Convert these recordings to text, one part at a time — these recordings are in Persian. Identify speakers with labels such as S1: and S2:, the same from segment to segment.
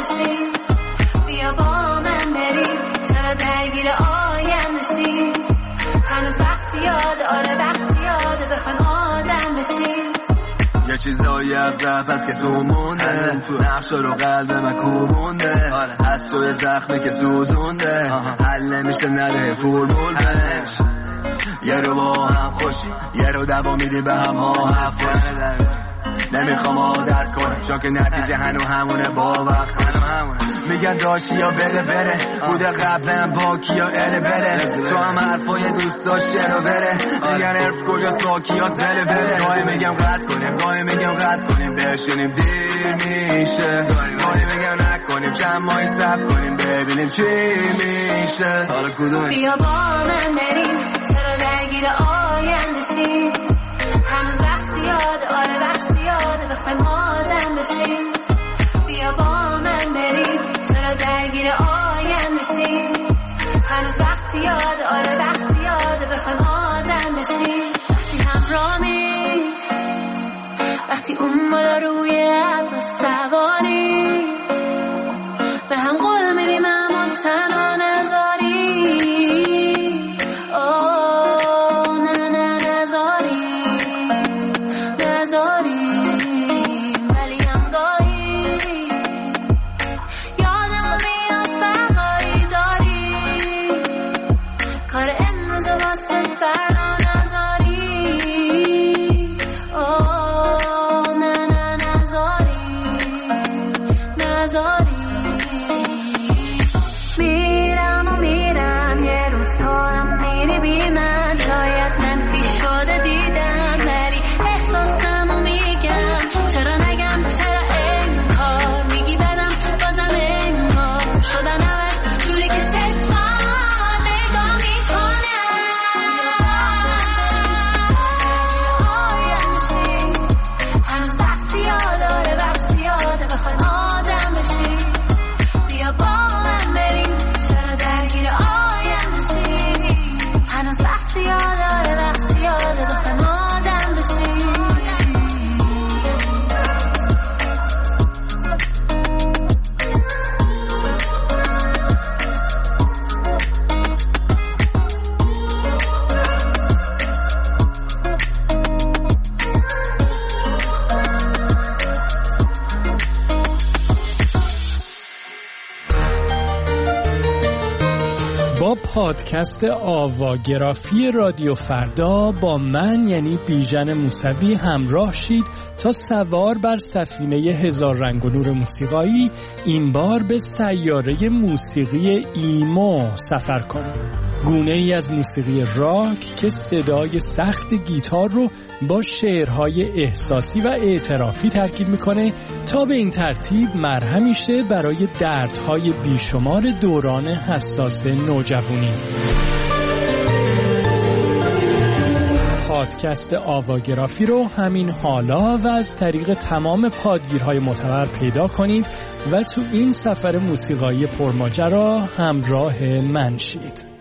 S1: بشی بیا با من بریم چرا درگیر آیندشی هنوز وقت زیاد آره وقت زیاده بخوایم آدم بشیم
S2: یه چیزایی از رفت هست که تو مونده نقشا رو قلب من کوبونده از توی زخمی که سوزونده حل نمیشه نده فرمول بنش یه رو با هم خوشی یه رو دوا میدی به هم ما حق باشی نمیخوام عادت کنم چون که نتیجه هنو همونه با وقت میگن داشتی یا بده بره بوده قبلا با کیا اله بره تو هم حرفای دوست داشته رو بره میگن عرف کجاست با کیاست بله بره گاهی میگم قطع کنیم گاهی میگم قطع کنیم بشینیم دیر میشه گاهی میگم نکنیم چند ماهی صبر کنیم ببینیم چی میشه حالا کدومش
S1: بیا با من بریم چرا درگیر آیندشی هنوز وقت زیاده آره وقت زیاده بخوایم آدم بشیم بیا با من بریم چرا درگیر آیندشی هنوز وقت زیاده آره وقت زیاده بخوایم آدم بشیم وقتی همراهی وقتی اون بالا روی ابر سواری به هم قول میدیم اما تنها نذاری
S3: پادکست آواگرافی رادیو فردا با من یعنی بیژن موسوی همراه شید تا سوار بر سفینه هزار رنگ و نور موسیقایی این بار به سیاره موسیقی ایمو سفر کنیم. گونه ای از موسیقی راک که صدای سخت گیتار رو با شعرهای احساسی و اعترافی ترکیب میکنه تا به این ترتیب مرهمی شه برای دردهای بیشمار دوران حساس نوجوانی. پادکست آواگرافی رو همین حالا و از طریق تمام پادگیرهای معتبر پیدا کنید و تو این سفر موسیقایی پرماجرا همراه من شید.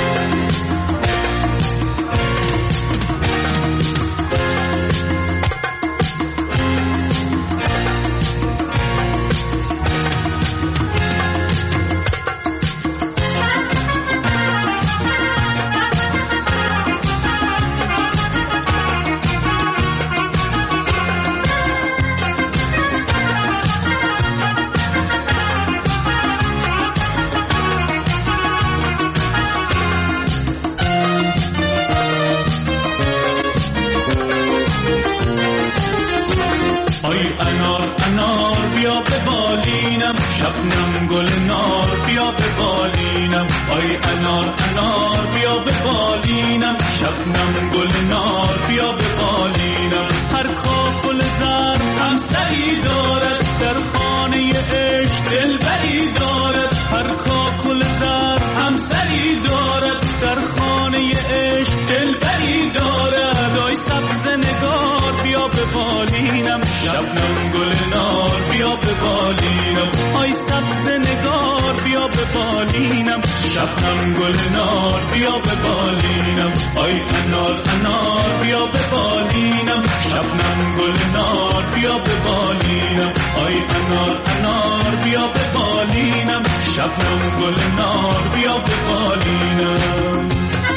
S4: شبنم گل نار بیا به بالینم آی انار انار بیا به بالینم شبنم گل نار بیا به بالینم هر کاکل زر همسری دارد در خانه عشق دلبری دارد هر کاکل زر همسری دارد در خانه عشق دلبری دارد آی سبز نگار بیا به بالینم شبنم گل نار بیا به بالینم آی سبز نگار بیا به بالینم شبنم گل نار بیا به بالینم آی انار انار بیا به بالینم شبنم گل نار بیا به بالینم آی انار انار بیا به بالینم شبنم گل نار بیا به بالینم.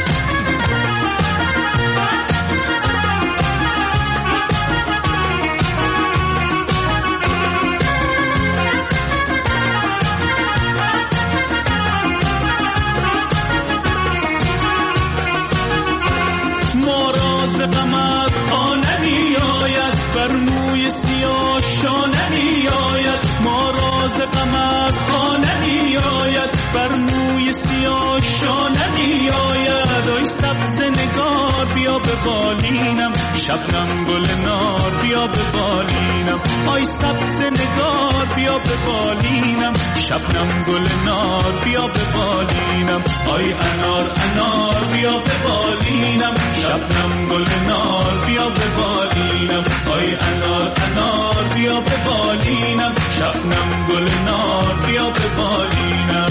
S4: غمت خانمی آید بر موی سیاه شانمی آید، ما راز غمت خانمی آید بر موی سیاه شانمی آید. آی سبز نگار بیا به بالینم، شبنم گل نار بیا به بالینم. آی سبز نگار بیا به بالینم، شبنم گل نار بیا به بالینم. آی انار انار بیا به بالینم، شبنم گل نار بیا به بالینم. آی انار انار بیا به بالینم، شبنم گل نار بیا به بالینم.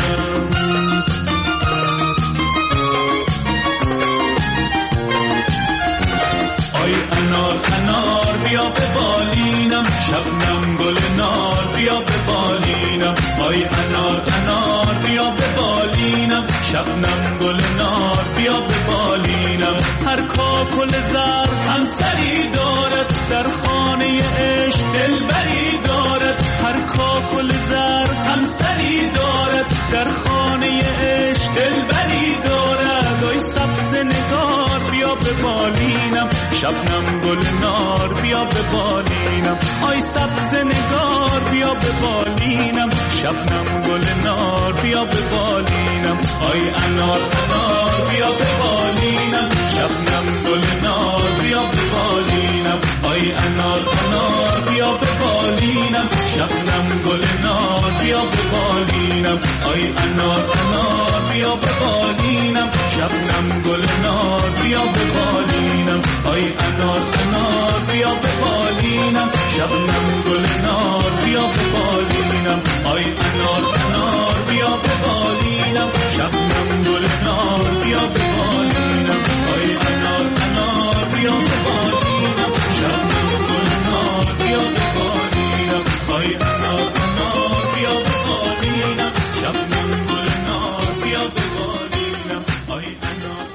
S4: آی انار انار بیا به بالینم، شبنم گل نار بیا به بالینم. آی انار انار بیا به بالینم، شبنم گل نار بیا به بالینم. هر کاکل زرد همسری دارد، در خانه عشق دلبری دارد. هر کاکل زرد همسری دارد، در خانه عشق دلبری دارد. آی سبز نگار بیا به بالینم، شبنم گل نار بیا به بالینم. آی سبز نگار بیا به بالینم، شبنم گل نار بیا به بالینم. آی انار انار بیا به بالینم، شبنم گل نار بیا به بالینم. آی انار انار بیا به بالینم، شبنم گل نار بیا به بالینم. آی انار انار بیا به بالینم، شبنم گل نار بیا به بالینم. آی انار انار بیا به بالینم، شبنم گل نار بیا به بالینم. آی انار انار بیا به بالینم، شبنم گل نار بیا به بالینم. آی انار انار بیا به بالینم، شبنم گل نار بیا به بالینم. آی انار انار بیا به بالینم، شبنم گل نار بیا به بالینم. آی انار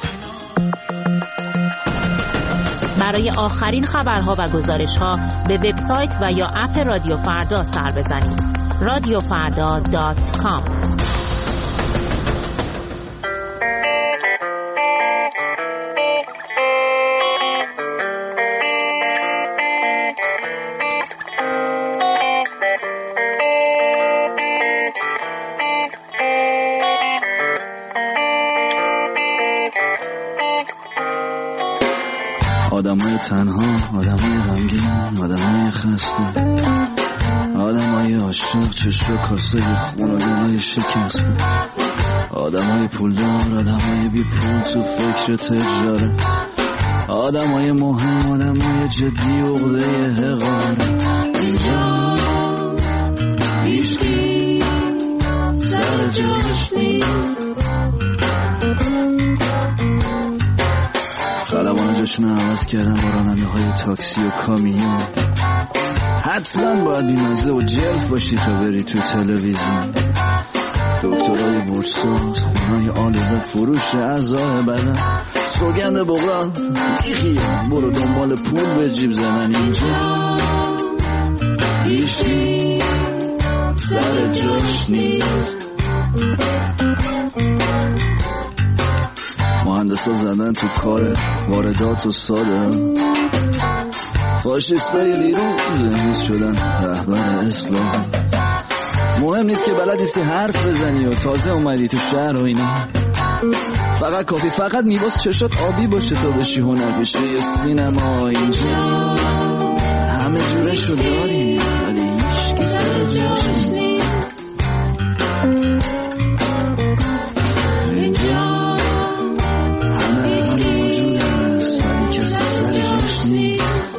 S5: برای آخرین خبرها و گزارش‌ها به وبسایت و یا اپ رادیو فردا سر بزنید. radiofarda.com.
S6: آدمای تنها، آدمای غمگین، آدمای خسته، آدمای عاشق، چشم و کاسه خون و دلای شکسته، آدمای پولدار، آدمای بی پول تو فکر تجاره، آدمای مهم، آدمای جدی و عقده حقاره. اینجا هیچکی سر جاش نیست، خلبان جشن عوض کردن با راننده های تاکسی و کامیون. حتما باید بیمزه و جلف باشی تا بری تو تلویزیون. دکترای برساز، خونهای آلیزه، فروش اعضای بدن، سوگند بغران بیخیه، برو دنبال پول به جیب زدن. اینجا هیچی سر جاش نیست، مهندسا زدن تو کار واردات و صادرات، فاشیستای دیروز نیست شدن رهبر اسلام. مهم نیست که بلد نیستی حرف بزنی و تازه اومدی تو شهر و اینا، فقط کافی فقط میباس چشات آبی باشه تا بشی هنرپیشه یه سینما. اینجا همه جورشو داریم ولی هیچ کی سر جاش نیست. اینجا همه موجود هست ولی کسی سر جاش نیست.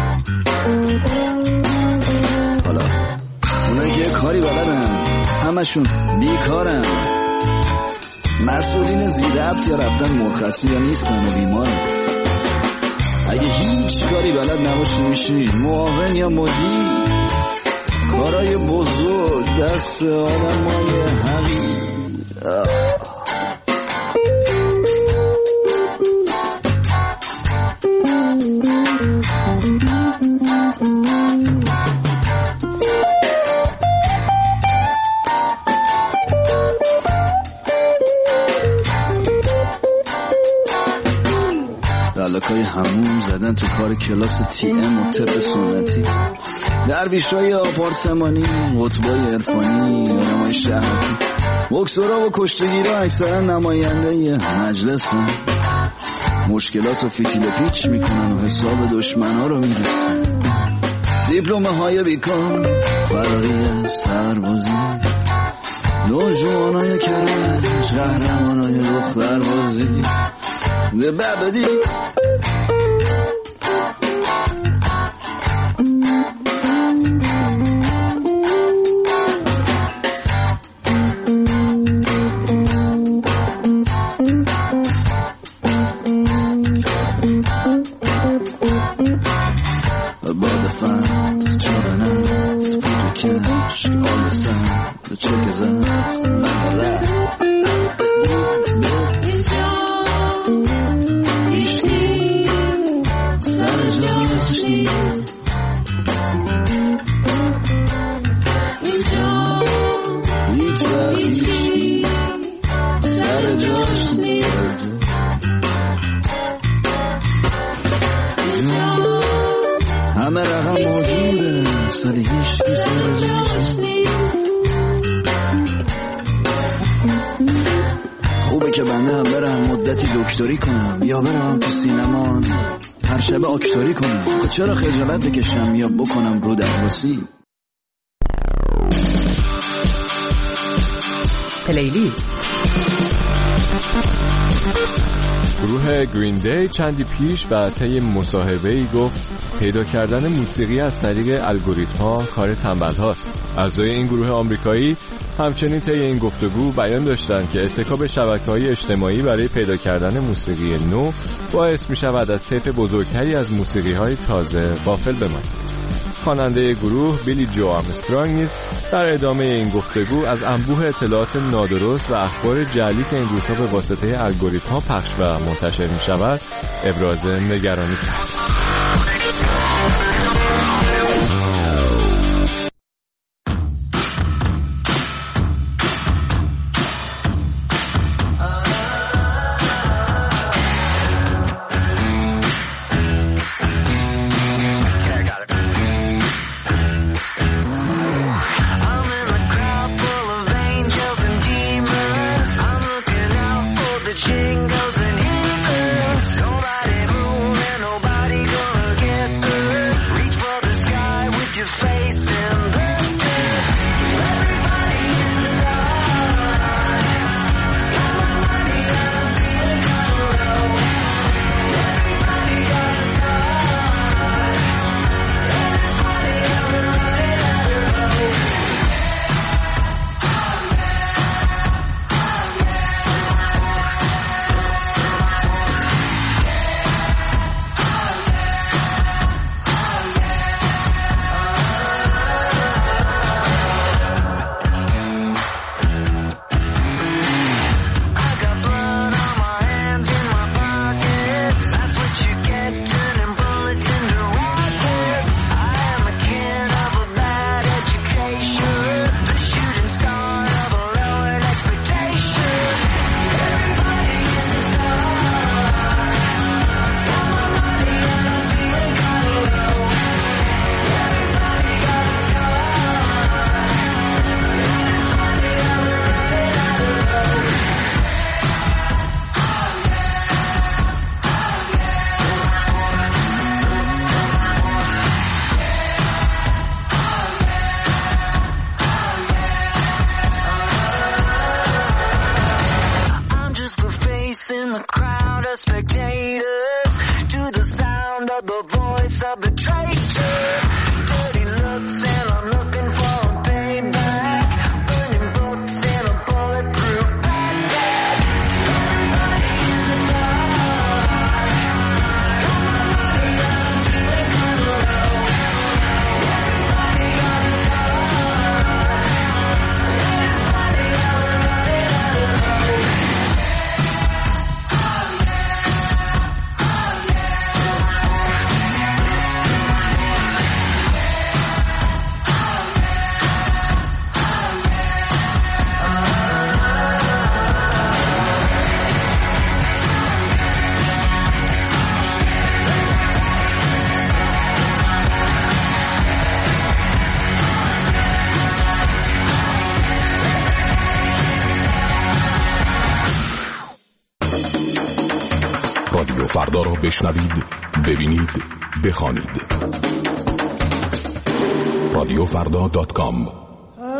S6: حالا اونایی که کاری بلدن همشون بیکارن، مسئولین زیربط یا رفتن مرخصی یا نیستن و بیمارن. اگه هیچ کاری بلد نباشی میشی معاون یا مدیر. کارای بزرگ دست آدمای حقیر. دلکای هموم زدن تو کار کلاس تی ام و طب سنتی، درویشای آپارتمانی، قطبای عرفانی، آدمای شهرکی، بکسورا و کشتگیرا اکثرا نماینده مجلسن، مشکلات و فیتیل پیچ میکنن و حساب دشمنا رو میرسن، دیپلومه های بیکار، فراری از سربازی، نوجوانای کرج، قهرمانای دختربازی، ده ببدی همه رقم موجوده سالی هیچ خوبه که بنده هم برم مدتی دکتری کنم یا برم تو سینما هر شب آکتوری کنم. خب چرا خجالت بکشم یا بکنم رو درواسی.
S7: پلیلیست.
S8: گروه گرین دی چندی پیش و طی مصاحبه‌ای گفت پیدا کردن موسیقی از طریق الگوریتم‌ها کار تنبل‌هاست. اعضای این گروه آمریکایی همچنین طی این گفتگو بیان داشتند که اتکا به شبکه‌های اجتماعی برای پیدا کردن موسیقی نو باعث می‌شود از طیف بزرگتری از موسیقی‌های تازه غافل بمانند. خواننده گروه بیلی جو آرمسترانگ نیز در ادامه این گفتگو از انبوه اطلاعات نادرست و اخبار جعلی که این روزها به واسطه الگوریتم‌ها پخش و منتشر می‌شود ابراز نگرانی کرد.
S9: Jingles and heathens, nobody moving, nobody going.
S7: فردا را بشنوید، ببینید، بخوانید. رادیوفردا.com.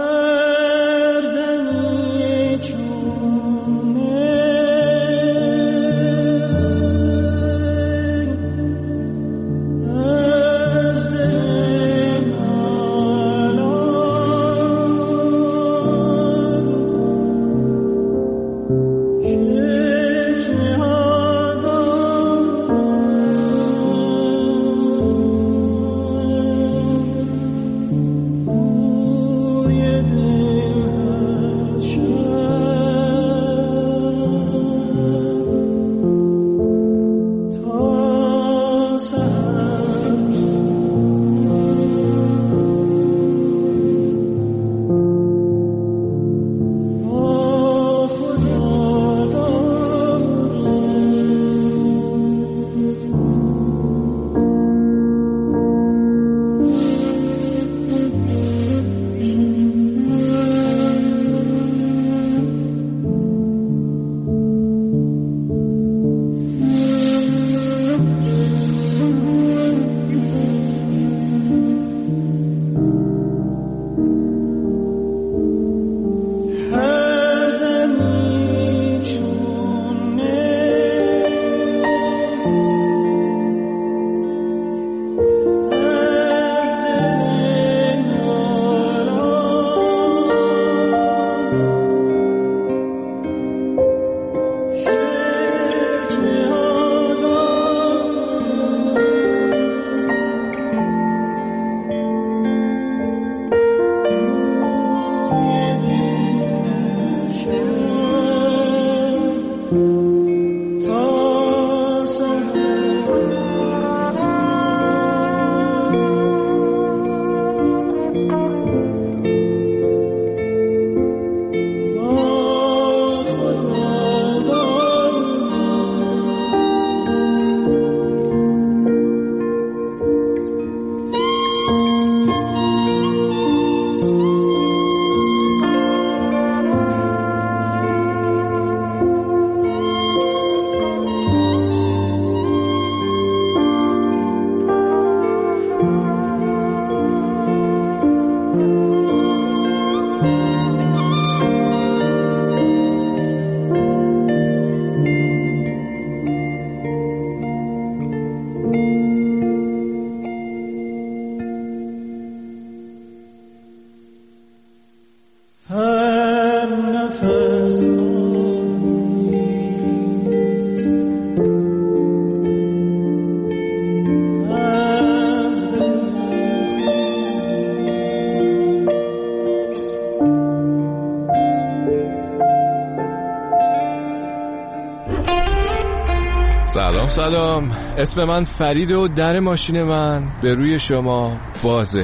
S8: سلام، اسم من فریده و در ماشین من به روی شما بازه.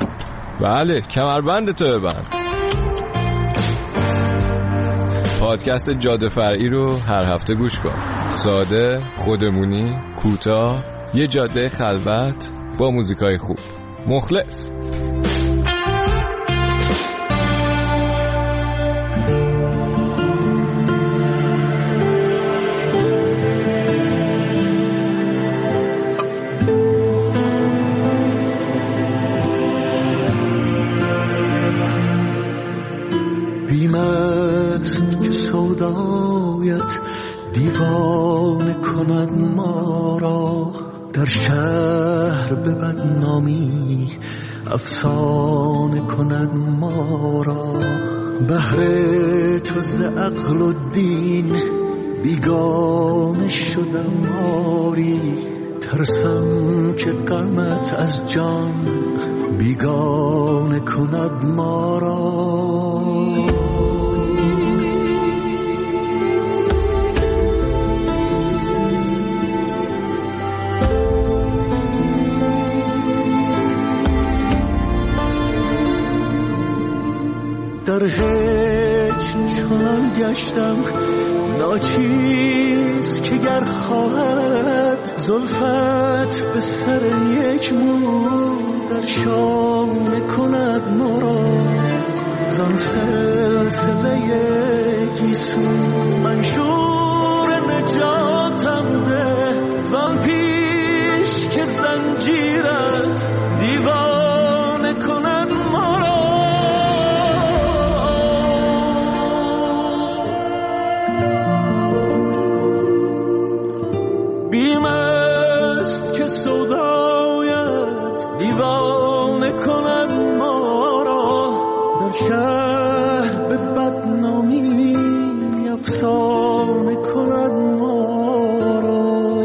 S8: بله، کمربند تو ببند. پادکست جاده فرعی رو هر هفته گوش کن. ساده، خودمونی، کوتاه، یه جاده خلوت با موزیکای خوب. مخلص.
S9: بیمست که سودایت دیوانه کند ما را، در شهر به بدنامی افسانه کند ما را. بهر تو ز عقل و دین بیگانه شدم آری، ترسم که غمت از جان بیگانه کند ما را. در هیچ چنان گشتم ناچیز که گر خواهد زلفت به سر یک مو در شانه کند مرا. زان سلسله گیسو منشور نجاتم ده، زان زنجیرت دیوانه کند ما را. بیم است که سودایت دیوانه کند ما را، در شهر به بدنامی افسانه کند ما را.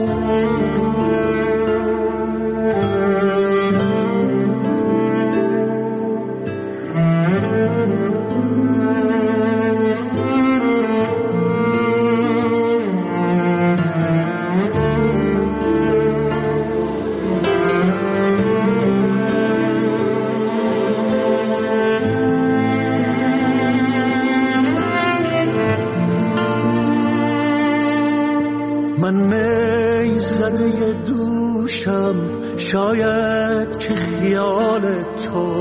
S9: من می زده دوشم، شاید که خیال تو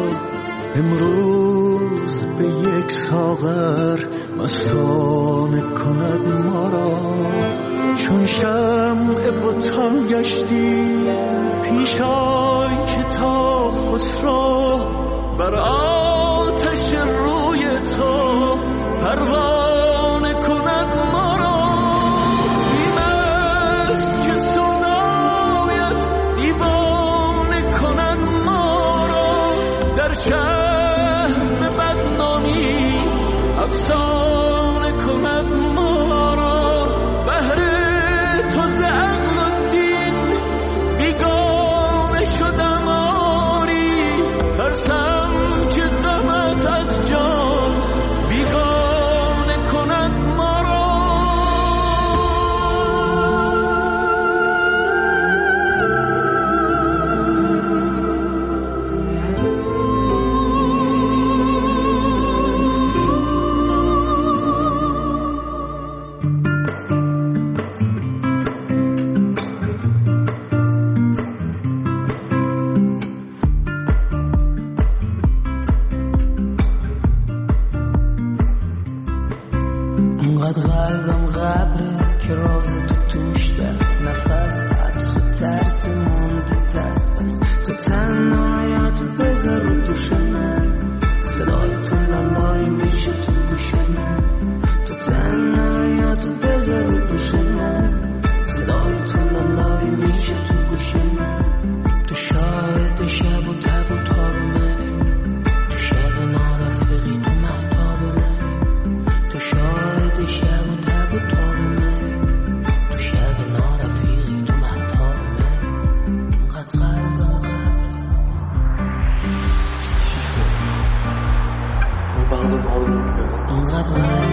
S9: امروز به یک ساغر مستانه کند ما را. چون شمع بتان گشتی پیش آی که تا خسرو بر آتش روی تو پروانه کند ما را. که صدایت دیوانه کند ما را، در شهر بدنامی افسانه کند ما را. بهر تو ز عقل و دین بیگانه شدم آری، ترسم که غمت از جان بیگانه کند ما را.
S10: انقدر قلبم غبره که راز تو توش در نفس حبس و ترس مونده دست بس. تو تنهایت بذار رو دوش من، صدای تو لالای میشه تو گوش من. تو تنهایت بذار رو دوش من، صدای تو لالای میشه تو گوش من. تو شاهد شب و تب و تاب منی، تو شب نارفقی تو مهتاب منی. تو شاهد شب و تب و تاب منی، تو شب نارفقی تو مهتاب منی. انقدر قلبم انقدر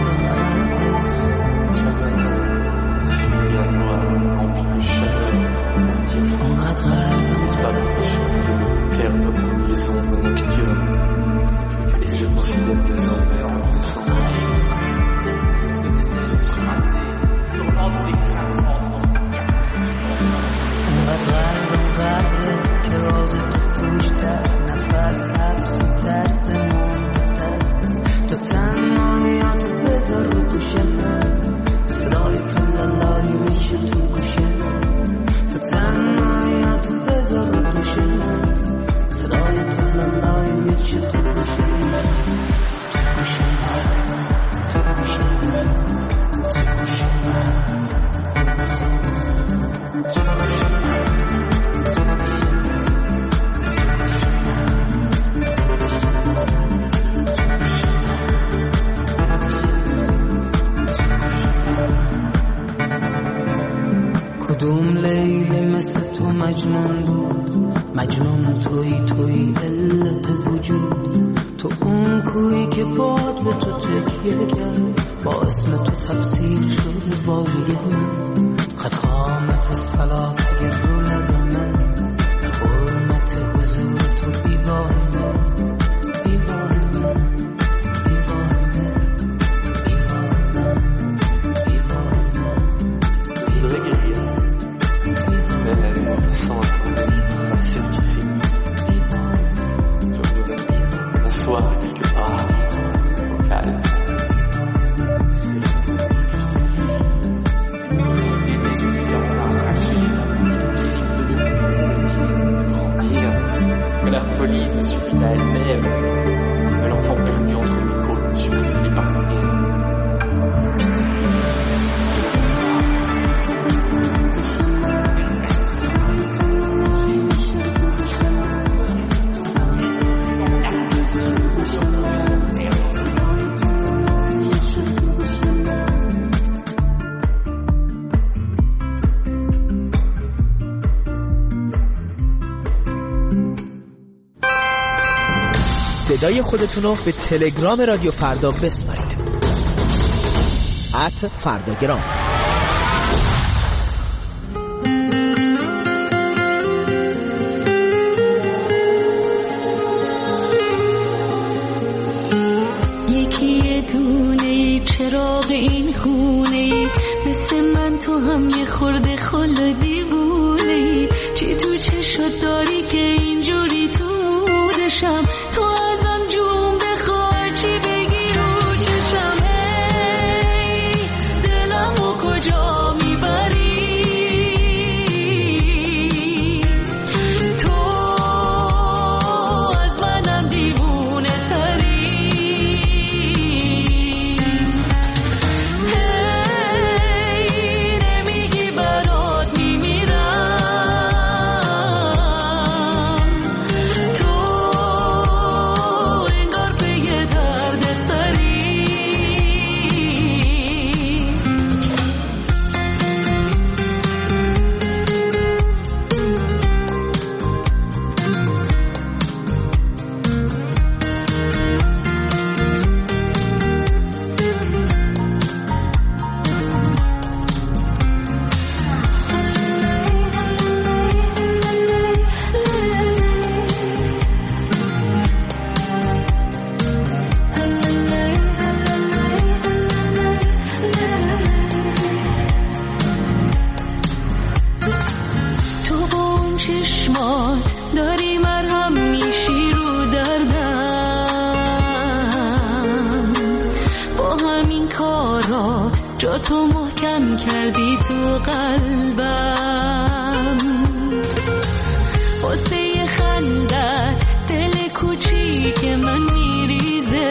S10: که راز تو توش در نفس حبس و ترس تو تنهاییات بذار رو گوش من، صدای تو لالایی میشه تو گوش من. تو تنهاییات بذار رو گوش من، صدای تو لالایی میشه تو گوش من. تو گوش من، تو گوش من، تو گوش من، تو گوش من. کدوم لیلی مثل تو مجنون بود، مجنون توی علت وجود. تو اون کویی که باد به تو تکیه کرد، با اسم تو تفسیر شده واژه من. خط خامت صلات رو لب من، حرمت حضور تو بیبار من، بیبار من، بیبار من، بیبار من، بیبار من.
S11: صدای خودتون رو به تلگرام رادیو فردا بسپارید. @فرداگرام.
S10: یکی دونه چراغ این خونه، مثل من تو هم یه خورده خل دیوونه، چی تو چشت داری که اینجوری تو دشم، تو ازم جون بخواه چی بگی رو چشم، ای دلمو کجا میبری، تو از منم دیوونه تری، هی نمیگی برات میمیرم، تو انگار پی درد سری. تو با اون چشمات داری مرهم میشی رو دردم، با همین کارات جا تو محکم کردی تو قلبم، واسه خندت دل کوچیک من میریزه،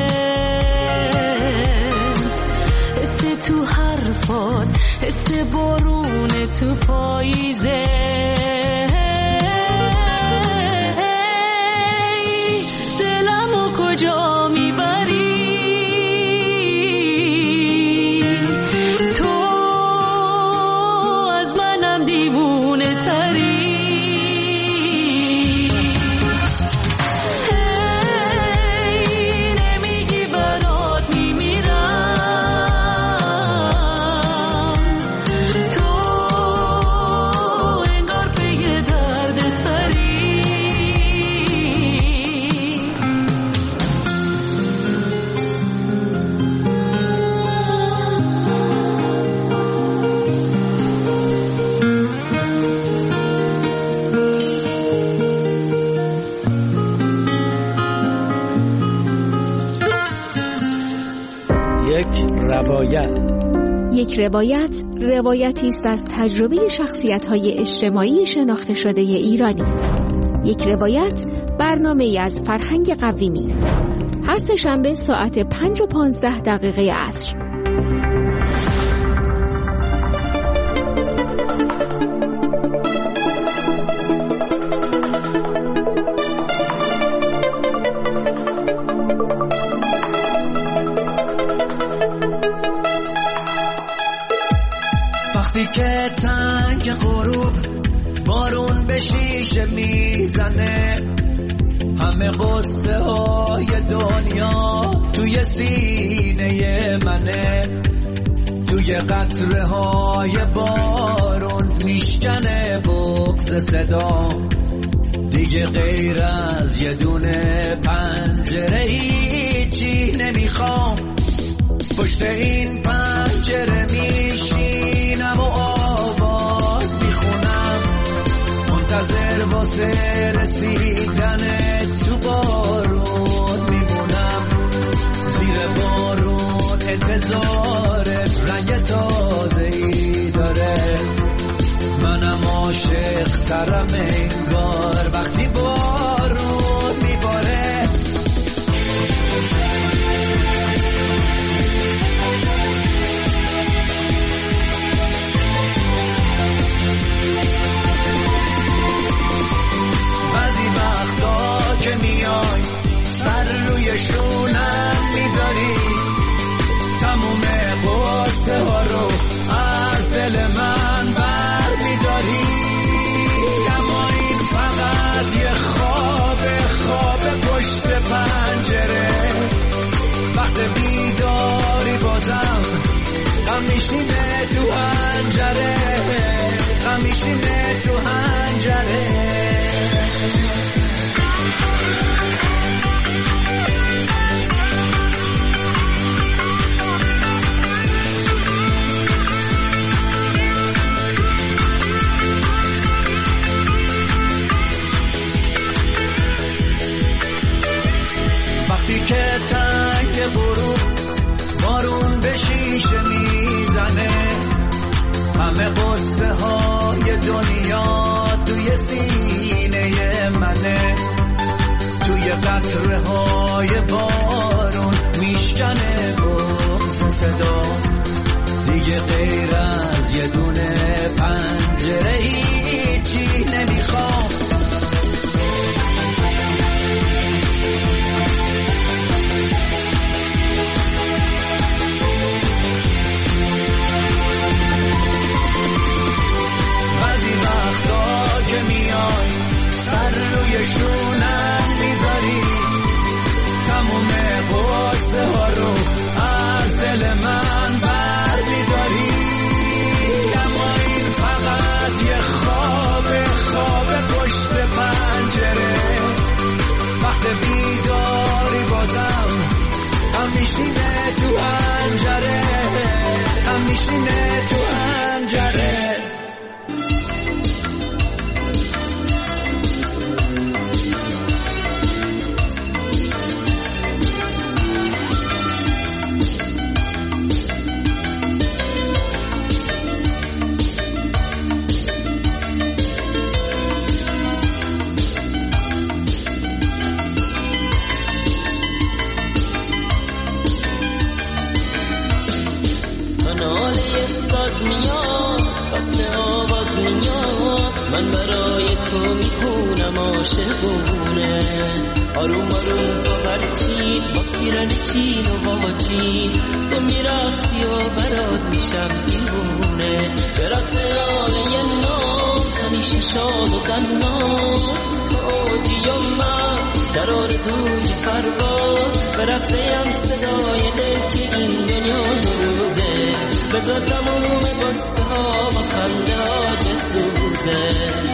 S10: حس تو حرفات حس بارون تو پاییزه، دلمو کجا میبری، تو از منم دیوونه تری، هی نمیگی برات میمیرم، تو انگار پی درد سری.
S3: یک روایت روایتی است از تجربه شخصیت‌های اجتماعی شناخته شده ایرانی. یک روایت برنامه‌ای از فرهنگ قویمی. هر سه‌شنبه ساعت 5:15 عصر.
S2: وقتی که تنگ غروب بارون به شیشه میزنه، همه قصه های دنیا توی سینه منه، توی قطره های بارون میشکنه بغض صدا، دیگه غیر از یه دونه پنجره هیچی نمیخوام، پشت این پنجره میشینم و آواز میخونم، منتظر واسه رسیدن تو بارون میمونم، زیر بارون انتظار رنگ تازه‌ای داره، منم عاشق ترم انگار وقتی بارون میباره. بعضی وقتا که میای سر روی شونم میذاری، تموم قصه ها رو از دل من بر میداری، اما این فقط یه
S10: غم میشینه تو حنجره، غم میشینه تو حنجره. وقتی که تنگ غروب بارون به شیشه میزنه، همه قصه های دنیا توی سینه منه، توی قطره های بارون میشکنه بغض صدا، دیگه غیر از یه دونه پنجره هیچی نمیخوام. که میای سر روی شونم میذاری، تموم قصه ها رو از دل من بر میداری، اما این فقط یه خواب پشت پنجره. وقت بیداری بازم هم میشینه تو پنجره، هم میشینه تو پنجره. من برای تو میخونم عاشقونه، آروم آروم با برچین، با پیرن چین و واجین، تو میرقصی و برات میشم دیوونه. به رقص آله ناز همیشه شاد و قناز، تو عودی و من در آرزوی پرواز، به رقصیم صدای دل که این دنیا روزه، بذار تموم قصه ها با خنده ها جسوزه.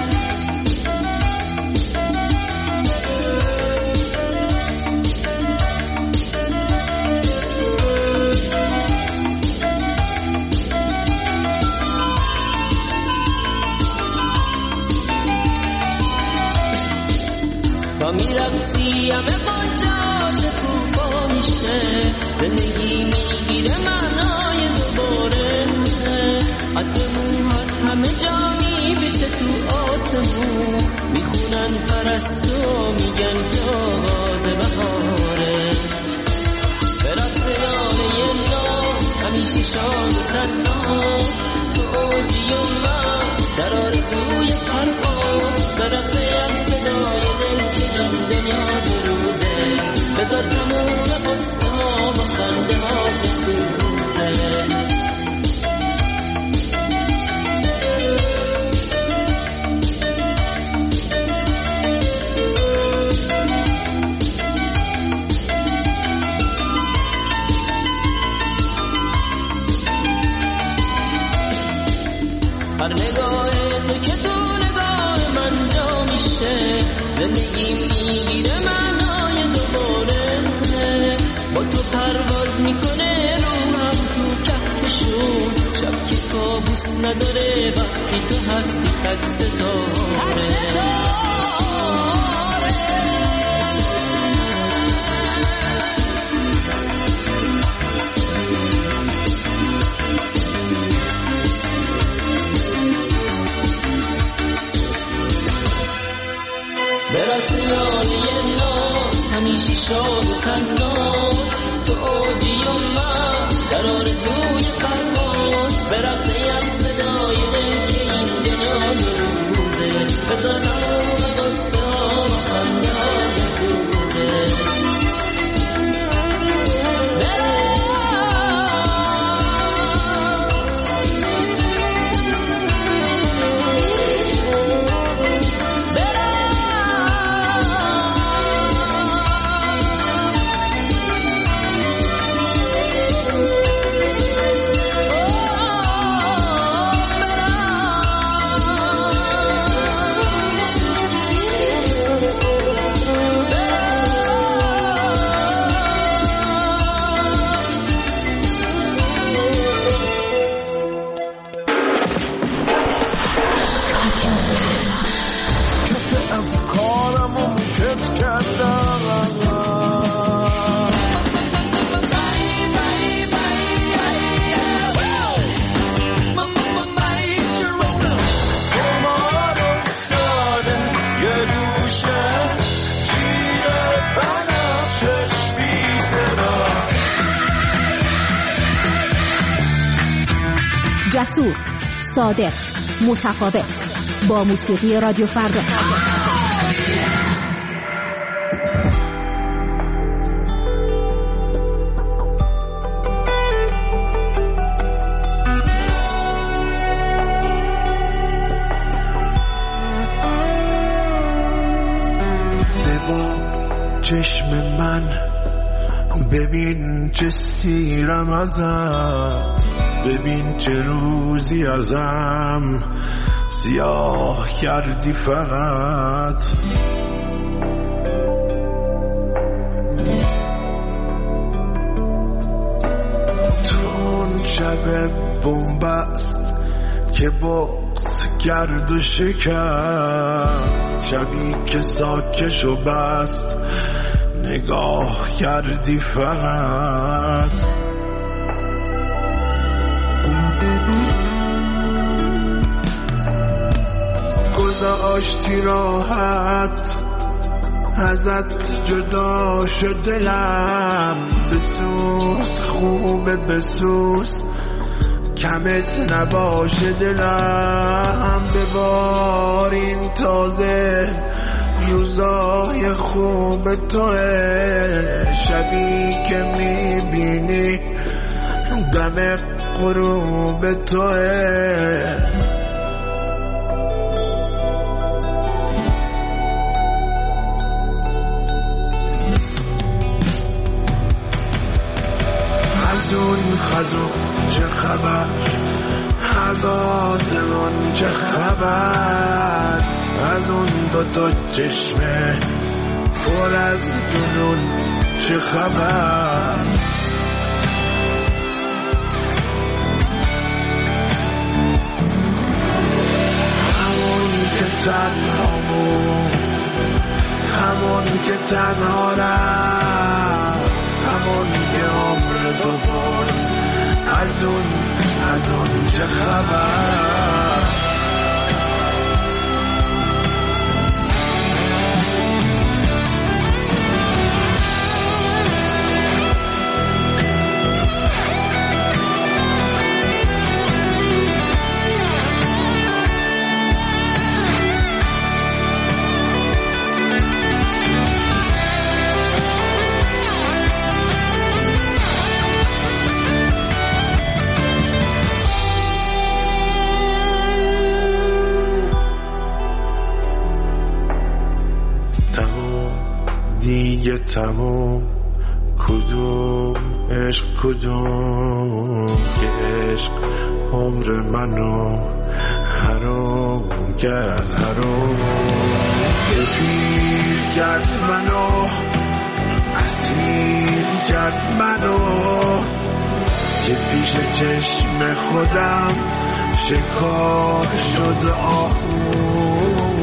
S10: با میرقصی همه باجاش خوبا میشه، زندگی میگیره معنای دوباره، حتی موهات همه جا میبیچه تو آسمون، میخونن پرستو میگن که آغاز بهاره. به رقص آله نام همیشه شاد و تنها، تو عودی و من در آرزوی پرواز، به رقصیم صدای دل که این دنیا روزه، بذار تموم قصه ها با خنده ها بسوزه. هر نگاه تو که تو نگاه من جا میشه، زندگی میگیره معنای دوباره، با تو پرواز میکنه روحم تو کهکشون، شب که کابوس نداره وقتی تو هستی تک ستاره. برسیانی ناز همیشه شاد و تناز، تو عودی و من در آرزوی پرواز، برقصیم صدای دل که این دنیا روزه، بذار تمام قصه ها و خنده ها بسوزه.
S12: جسور، صادق، متفاوت. با موسیقی رادیو فردا.
S13: چشم من ببین چه سیرم ازم، ببین چه روزی ازم سیاه کردی فقط. تو اون شب بنبست که بغض کرد و شکست، شبی که ساکش و بست نگاه کردی فقط. گذاشتی راحت ازت جدا شد دلم، بسوز خوبه بسوز کمت نباشه دلم. ببارین تازه روزای خوب توه، شبی که میبینی دم غروب توه. از اون خزو چه خبر، از آسمان چه خبر، از اون دوتا چشمه پر از جنون چه خبر. همون که تنهامون، همون که تنها رفت، همون که عمر تو برد، از اون چه خبر. دیگه تموم، کدوم عشق کدوم که عشق عمر منو حرام کرد، حرام پیر کرد منو، اسیر کرد منو، که پیش چشم خودم شکار شد آهوم،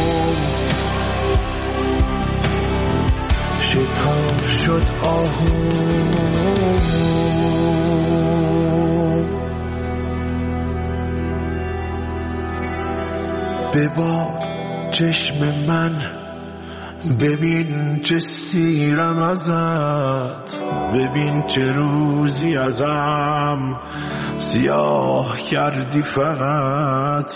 S13: شکار شد آهوم. ببا چشم من، ببین چه سیرم ازت، ببین چه روزی ازم سیاه کردی فقط.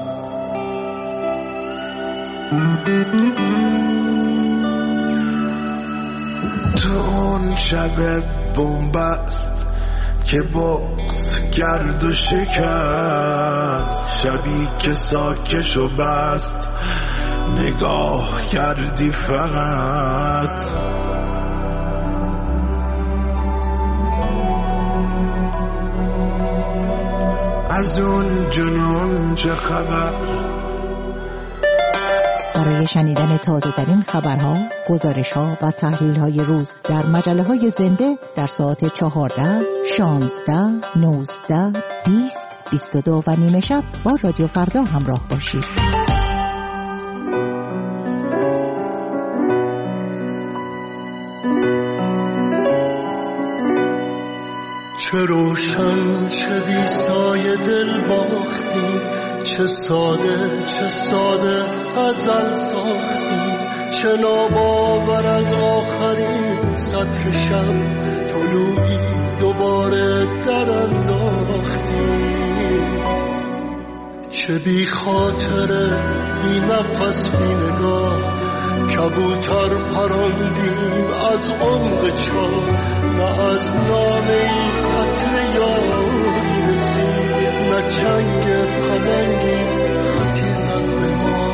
S13: تو اون شب بنبست که بغض کرد و شکست، شبی که ساکش و بست نگاه کردی فقط. از اون جنون چه خبر؟
S14: برای شنیدن تازه‌ترین خبرها، گزارش‌ها و تحلیل‌های روز در مجله‌های زنده در ساعت 14، 16، 19، 20، 22 و نیمه شب با رادیو فردا همراه باشید.
S15: چه روشن چه بی سایه دل باختیم، چه ساده ازل ساختیم، چه ناباور از آخرین سطر شب طلوعی دوباره در انداختیم. چه بی خاطره بی نفس بی نگاه کبوتر پراندیم از عمق چاه نه از نامه عطر یاری رسید نه چنگ پلنگی خطی زد به ما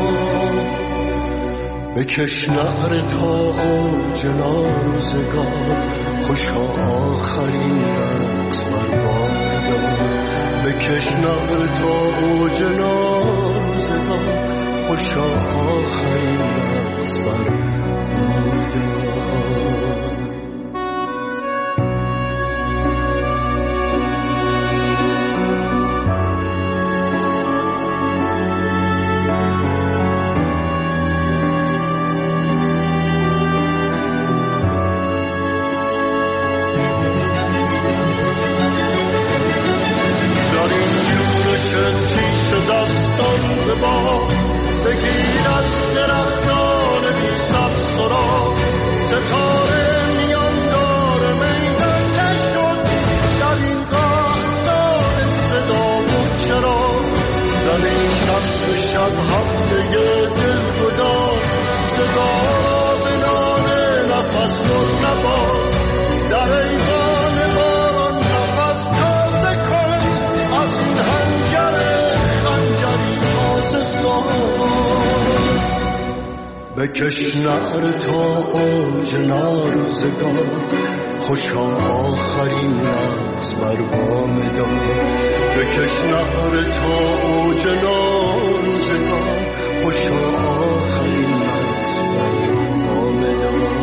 S15: بکش نعره تا اوج روزگار خوشا آخرین رقص بر بام دار بکش نعره تا اوج روزگار خوشا آخرین رقص بر بام دار بگیر از درختان بی سبزسرا ستاره میاندار میدان نشد در این قاصار صدا و چرا در این شب شب هفته دل گداز صدا به نان نفس نور نباز در ایوان باران نفس تازه کن از این هنجره خنجری تازه ساز بکش نعره تا اوج روزگار خوشا آخرین رقص بر بام دار بکش نعره تا اوج روزگار خوشا آخرین رقص بر بام دار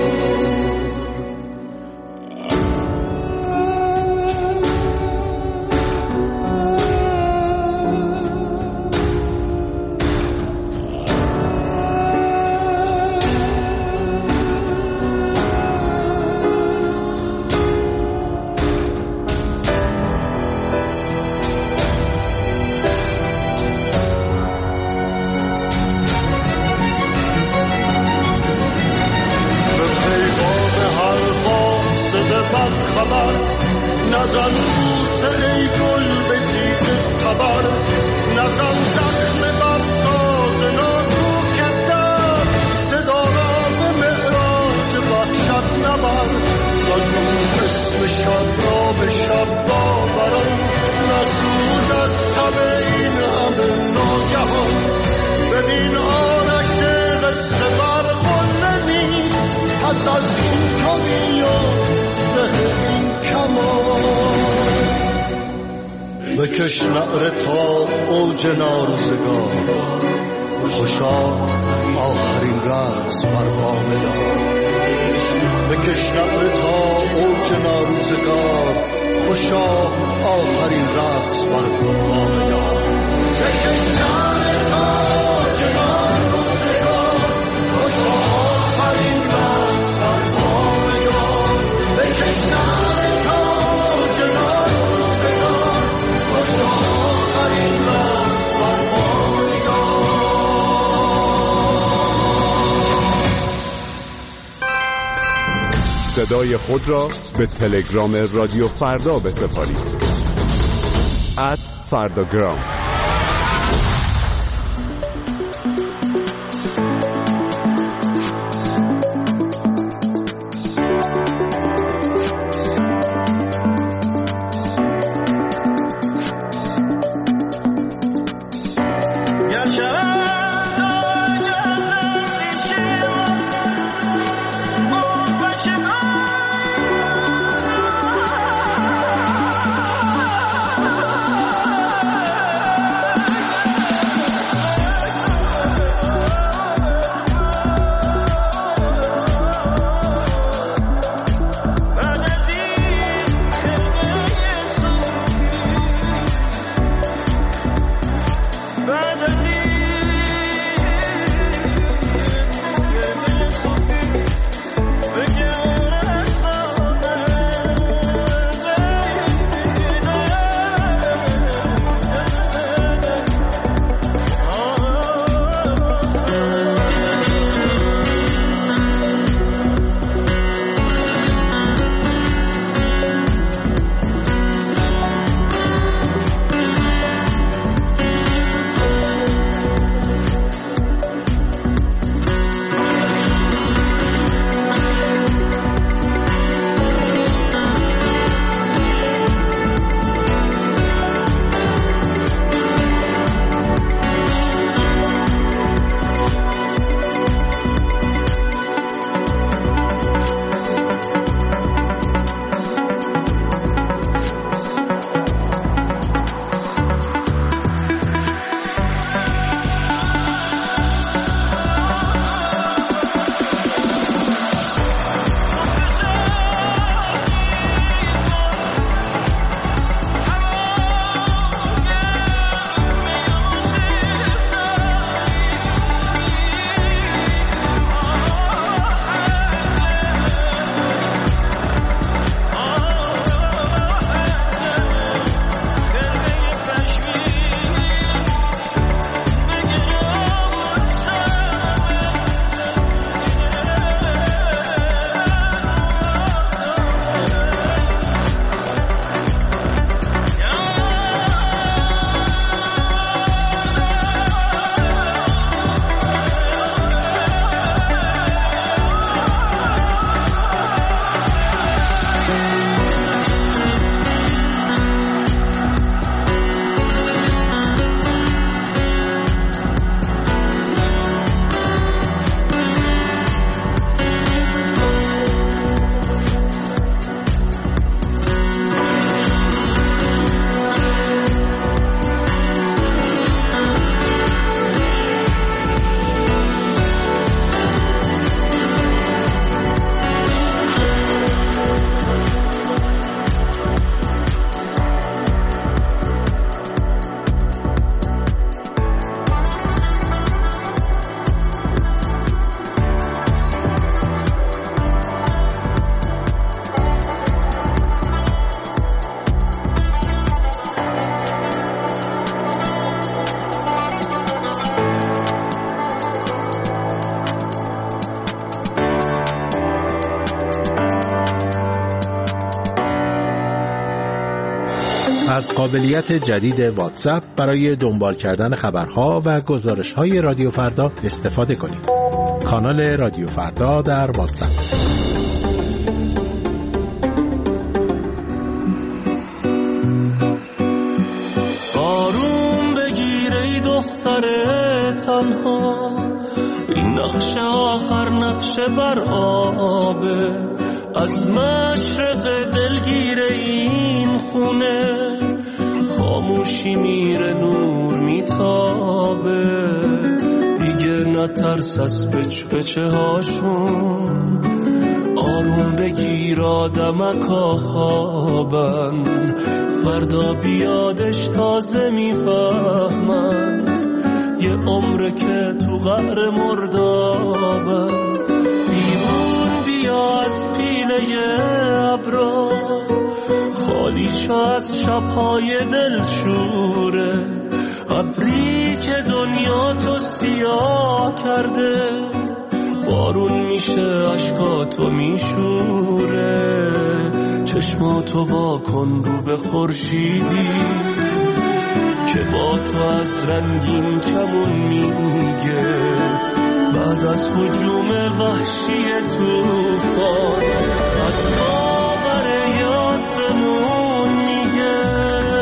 S15: نزن بوسه ای گل به تیغ تبر نزن زخم بر ساز ناکو کدر صدا را به معراج وحشت نبر نگو اسم شب را به شب باوران نسوز از تب این همه ناگهان ببین آرش قصه برخون نیست پس از این توی و زهر این بکش نعره تا اوج روزگار خوشا آخرین رقص بر بام دار بکش نعره تا اوج روزگار خوشا آخرین رقص بر بام دار بکش نعره تا اوج روزگار خوشا آخرین رقص بر بام دار بکش نعره تا اوج روزگار خوشا آخرین رقص بر بام دار
S7: صدای خود را به تلگرام رادیو فردا بسپارید @فرداگرام
S16: از قابلیت جدید واتساپ برای دنبال کردن خبرها و گزارش‌های رادیو فردا استفاده کنید. کانال رادیو فردا در واتساپ.
S9: آروم بگیر ای دختر تنها، این نقش آخر نقش بر آبه، از مشرق دلگیر این خونه، خاموشی میره نور میتابه، دیگه نترس از پچه هاشون، آروم بگیر آدمکا خوابن، فردا بیادش تازه میفهمن، یه عمره که تو قعر مردابن، بیرون بیا از پیله ابرا، خالی شو از شبهای دلشوره، ابری که دنیا تو سیاه کرده، بارون میشه اشکاتو میشوره، چشماتو وا کن رو به خورشیدی که با تو از رنگین کمون میگه، بعد از هجوم وحشی طوفان از باور یاسمون میگه.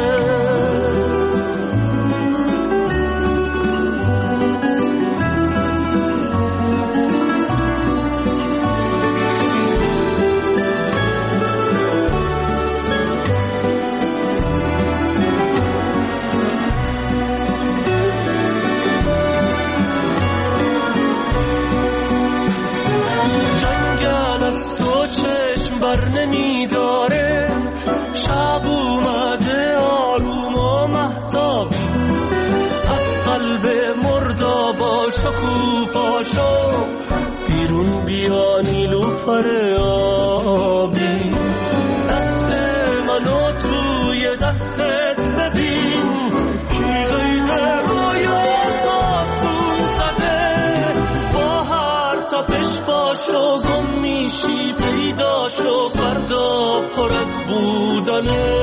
S9: بر نمیداره، شب اومده آروم و مهتابی، از قلب مردابا شکوفاشو بیرون بیا نیلوفر آبی، دست منو توی دستت ببین، کی غیبه رویات آسون زده، با هر تپش باشو گم میشی، پیدا شو فردا پر از بودنه،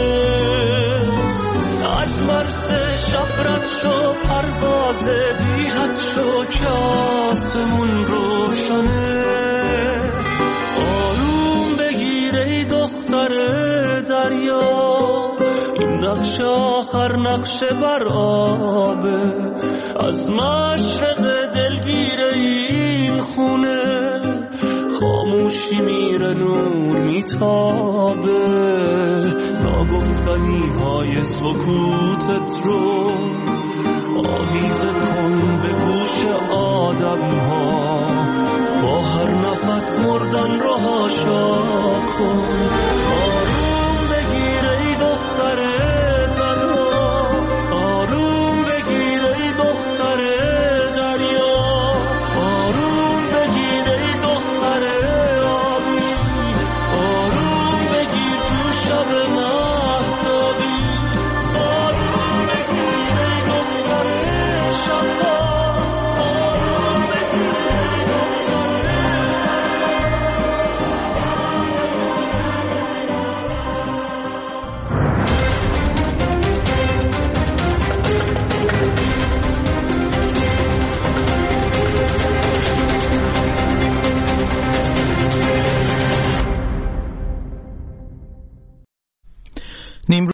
S9: از مرز شب رد شو پرواز بی حد شو که آسمون روشنه، آروم بگیر ای دختر دریا، این نقش آخر نقش بر آبه، از مشرق دلگیر این خونه، خاموشی میره نور میتابه، ناگفتنی های سکوتت رو آویزه کن به گوش آدم ها، با هر نفس مردن رو هاشا کن،